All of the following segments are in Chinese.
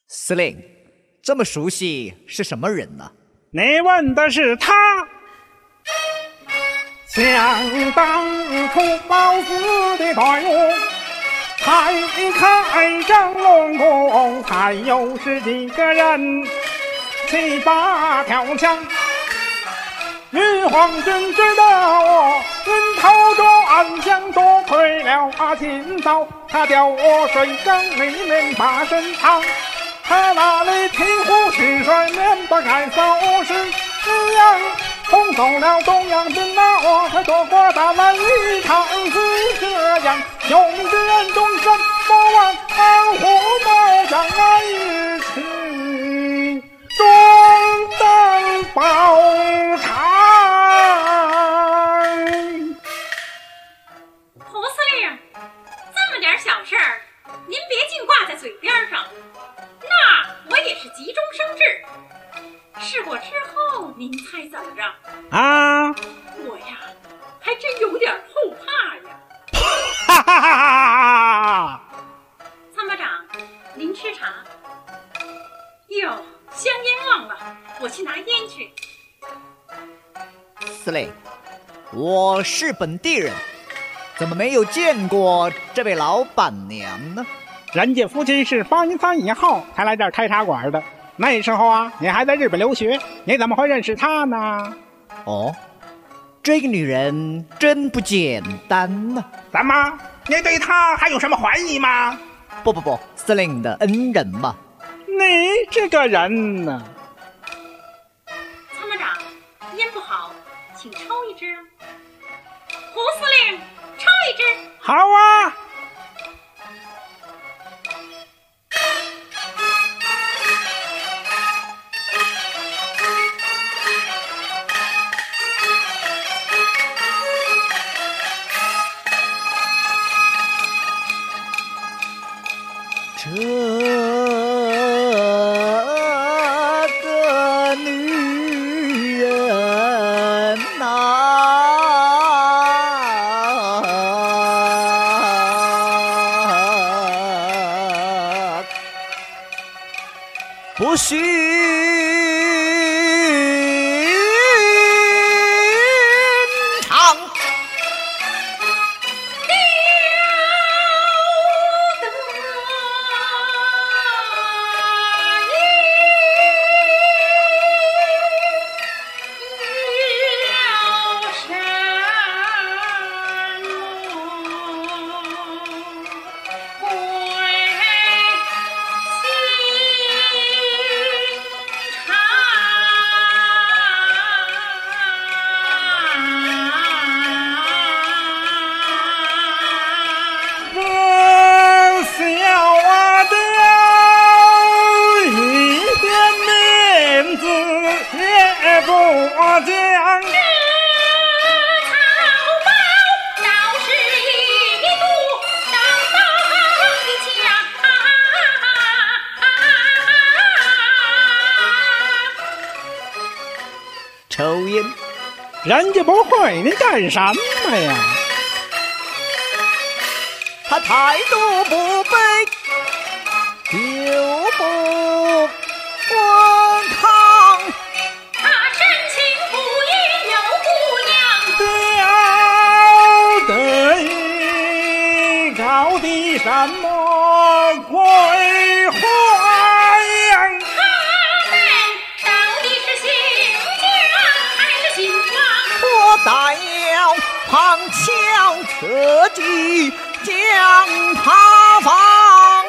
司令，这么熟悉是什么人呢？ 你问的是他。想当初包子的队伍才开张龙宫，才有10几个人，7、8条枪。玉皇军知道我晕头转向，多亏了今早他叫我水缸里面把身藏。他那里醍醐蟋蟀面不改造是这样，轰走了东洋兵啊，我才躲过大难一场是这样。有名之人终身不忘，安虎保障那一起中等报偿。 胡司令，这么点小事儿，您别净挂在嘴边上。那我也是急中生智，事过之后您猜怎么着？我呀，还真有点后怕呀。 哈哈哈哈！ 参谋长，您吃茶。哟，香烟忘了，我去拿烟去。 司令，我是本地人，怎么没有见过这位老板娘呢？ 人家夫妻是83以后才来这儿开茶馆的，那时候啊，你还在日本留学，你怎么会认识她呢？ 哦，这个女人真不简单呢。 怎么，你对她还有什么怀疑吗？ 不，司令的恩人嘛。 你这个人呢？ 参谋长，烟不好，请抽一支。胡司令，抽一支。 好啊。 这个女人不寻常。抽烟， 人家不会，你干什么呀？ 他态度不卑，就不顽抗。 他深情不移有姑了娘， 得高的什么规划呀？ 我带了旁敲侧击将他放。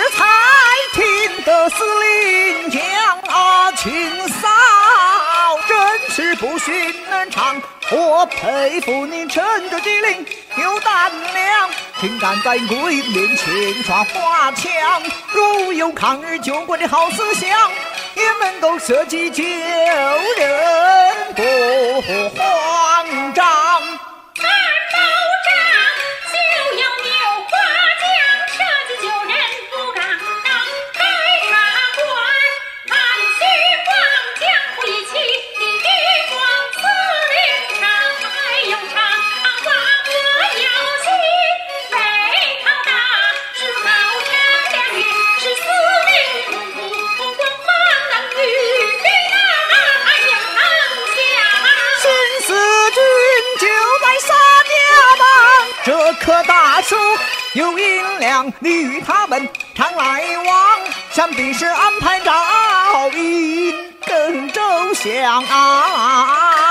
才听得司令讲清扫，真是不寻常。我佩服你趁着机灵有胆量，竟敢在鬼面前耍花枪。如有抗日救国的好思想，也能够设计救人不慌张。 看保障就要扭花枪，设计救人不敢当。开茶馆看虚晃，江湖义气的地方，司令长还有长望我有心，北靠大是高山亮眼，是司令目光放冷雨那阳下。 新四军就在三家浜，这棵大树有银两，你与他们常来往，想必是安排照应更周详。